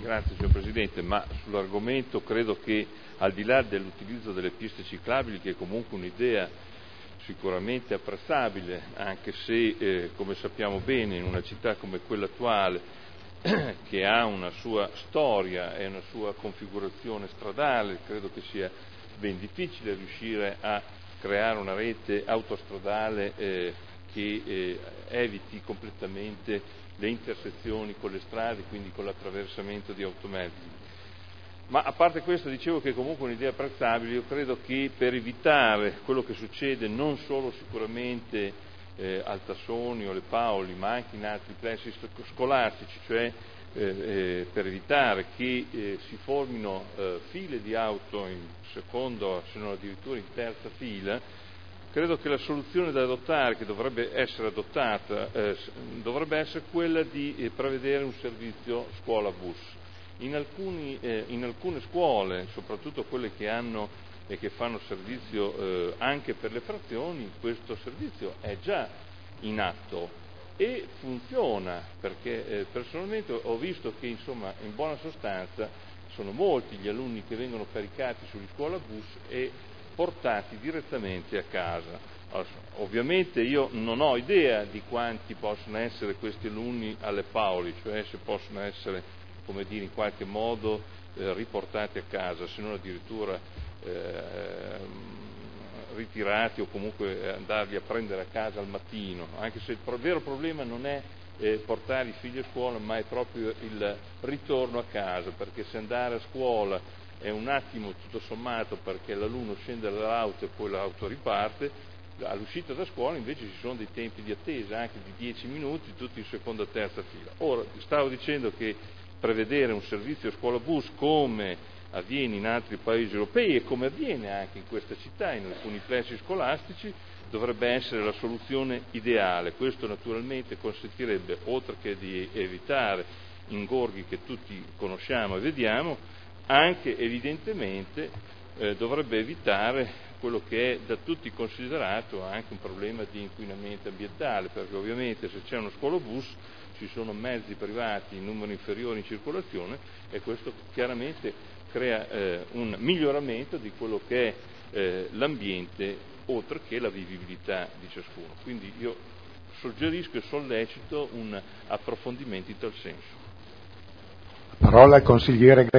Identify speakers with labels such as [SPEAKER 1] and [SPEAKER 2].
[SPEAKER 1] Grazie signor Presidente, ma sull'argomento credo che al di là dell'utilizzo delle piste ciclabili, che è comunque un'idea sicuramente apprezzabile, anche se come sappiamo bene in una città come quella attuale, che ha una sua storia e una sua configurazione stradale, credo che sia ben difficile riuscire a creare una rete autostradale che eviti completamente le intersezioni con le strade, quindi con l'attraversamento di automezzi. Ma a parte questo, dicevo che è comunque un'idea apprezzabile. Io credo che per evitare quello che succede non solo sicuramente al Tassoni o alle Paoli, ma anche in altri plessi scolastici, cioè per evitare che si formino file di auto in seconda, se non addirittura in terza fila, credo che la soluzione da adottare, che dovrebbe essere adottata, dovrebbe essere quella di prevedere un servizio scuola-bus. In alcune scuole, soprattutto quelle che hanno e che fanno servizio anche per le frazioni, questo servizio è già in atto e funziona, perché personalmente ho visto che insomma in buona sostanza sono molti gli alunni che vengono caricati sugli scuola-bus e portati direttamente a casa. Allora, ovviamente io non ho idea di quanti possono essere questi alunni alle Paoli, cioè se possono essere, come dire, in qualche modo riportati a casa, se non addirittura ritirati o comunque andarli a prendere a casa al mattino, anche se il vero problema non è portare i figli a scuola, ma è proprio il ritorno a casa, perché se andare a scuola è un attimo tutto sommato perché l'alunno scende dall'auto e poi l'auto riparte, all'uscita da scuola invece ci sono dei tempi di attesa anche di 10 minuti, tutti in seconda o terza fila. Ora, stavo dicendo che prevedere un servizio scuola-bus come avviene in altri paesi europei e come avviene anche in questa città, in alcuni plessi scolastici, dovrebbe essere la soluzione ideale. Questo naturalmente consentirebbe, oltre che di evitare ingorghi che tutti conosciamo e vediamo, anche evidentemente dovrebbe evitare quello che è da tutti considerato anche un problema di inquinamento ambientale, perché ovviamente se c'è uno scuolabus ci sono mezzi privati in numero inferiore in circolazione e questo chiaramente crea un miglioramento di quello che è l'ambiente, oltre che la vivibilità di ciascuno. Quindi io suggerisco e sollecito un approfondimento in tal senso.
[SPEAKER 2] Parola al consigliere